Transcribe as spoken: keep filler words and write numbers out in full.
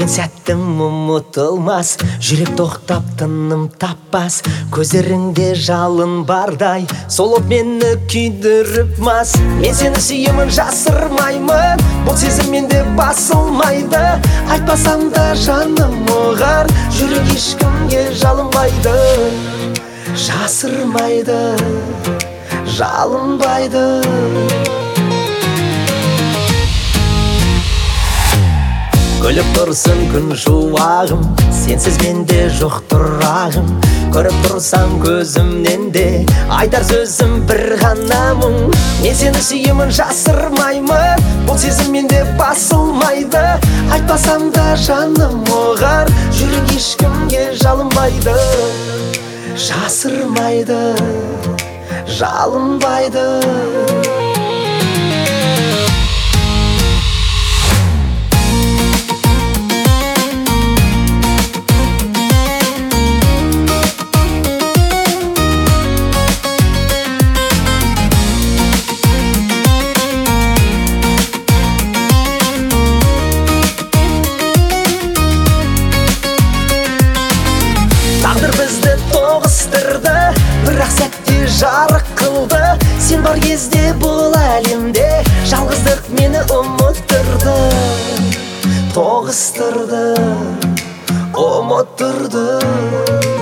өткен сәттім ұмытылмас, жүрек тоқтап тыным таппас, көздеріңде жалын бардай, солып мені күйдіріп мас. Мен сені сүйемін, жасырмаймын, бұл сезім менде басылмайды. Айтпасам да жаным оғар, жүрек ешкімге жалынбайды. Жасырмайды, жалынбайды. Күліп тұрсын күн шуағым, сенсіз менде жоқ тұрағым. Көріп тұрсаң көзімнен де, айтар сөзім бір ғана мұң. Мен сені сүйемін, жасырмаймын, бұл сезім менде басылмайды. Айтпасам да жаным оғар, жүрек ешкімге жалынбайды. Жасырмайды, жалынбайды. Тағдыр бізді тоғыстырды, бірақ сәтте жарық қылды. Сен бар кезде бұл әлемде, жалғыздық мені ұмыттырды. Тоғыстырды, ұмыттырды.